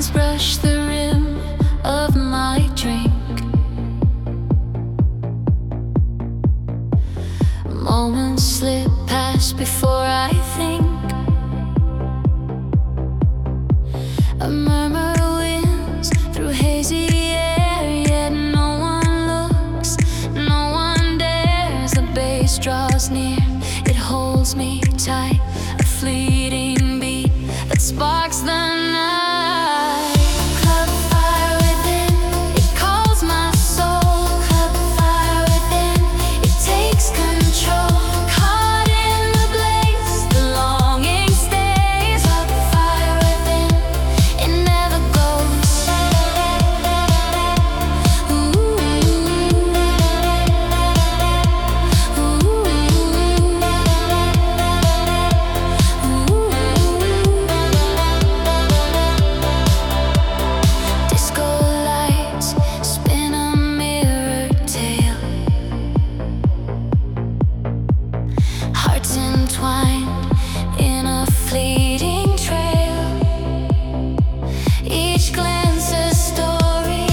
hands brush the rim of my drink. Moments slip past before I think. A murmur winds through hazy air, yet no one looks, no one dares. The bass draws near, it holds me tight, a fleeting beat that sparks the night. Club fire within, it calls my soul. Club fire within, it takes control. Caught in the blaze, the longing stays. Club fire within, it never goes. Ooh, disco lights spin a mirror tale. Hearts entwined in a fleeting trail. Each glance a story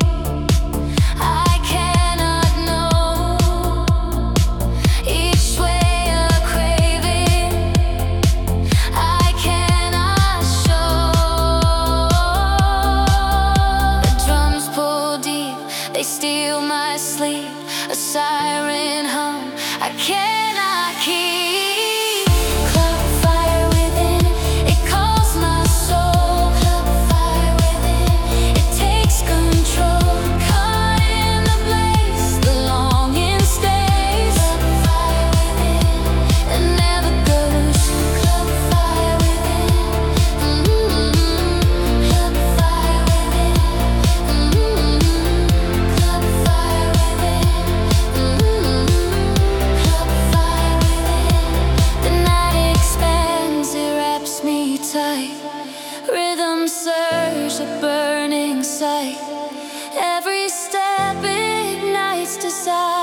I cannot know. Each sway a craving I cannot show. The drums pull deep, they steal my sleep. A siren hum I cannot keep. Club fire within, it calls my soul. Club fire within, it takes control. Caught in the blaze, the longing stays. Club fire within, it never goes. Club fire within, club fire within, club fire within, club fire within. The night expands, it wraps me tight. Rhythm surge, a burning sight. Every step ignites desire.